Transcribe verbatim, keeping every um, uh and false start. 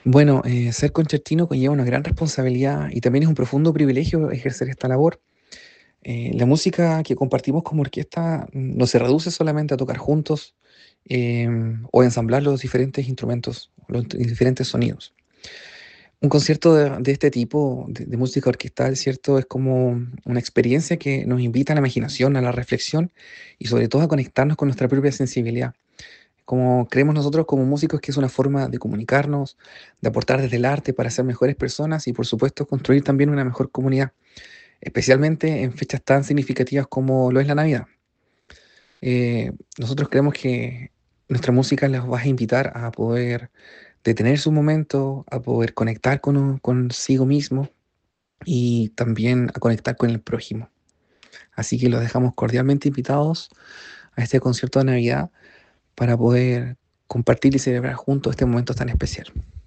Bueno, eh, ser concertino conlleva una gran responsabilidad y también es un profundo privilegio ejercer esta labor. Eh, la música que compartimos como orquesta mm, no se reduce solamente a tocar juntos em, o ensamblar los diferentes instrumentos, los diferentes sonidos. Un concierto de, de este tipo, de, de música orquestal, ¿cierto? Es como una experiencia que nos invita a la imaginación, a la reflexión y sobre todo a conectarnos con nuestra propia sensibilidad. Como creemos nosotros como músicos que es una forma de comunicarnos, de aportar desde el arte para ser mejores personas y por supuesto construir también una mejor comunidad, especialmente en fechas tan significativas como lo es la Navidad. Eh, nosotros creemos que nuestra música les va a invitar a poder detenerse un momento, a poder conectar con, consigo mismo y también a conectar con el prójimo. Así que los dejamos cordialmente invitados a este concierto de Navidad para poder compartir y celebrar juntos este momento tan especial.